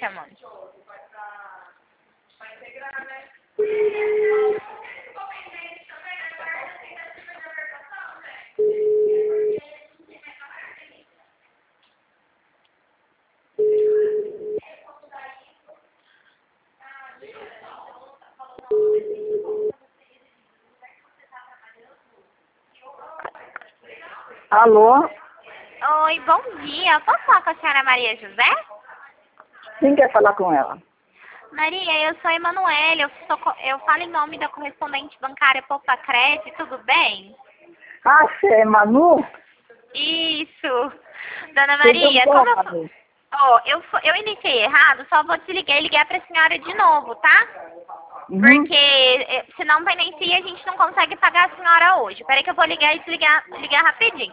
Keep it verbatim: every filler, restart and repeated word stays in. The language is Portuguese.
chamando. Alô? Oi, bom dia. Posso falar com a senhora Maria José? Quem quer falar com ela? Maria, eu sou a Emanuele, eu, sou co- eu falo em nome da correspondente bancária Poupa Cresce, tudo bem? Ah, você é Manu? Isso. Dona Tudo Maria, bom, como eu... Manu? Ó, eu, fo- eu iniciei errado, só vou desligar e ligar pra senhora de novo, tá? Uhum. Porque eh, se não inicia, a gente não consegue pagar a senhora hoje. Peraí que eu vou ligar e desligar ligar rapidinho.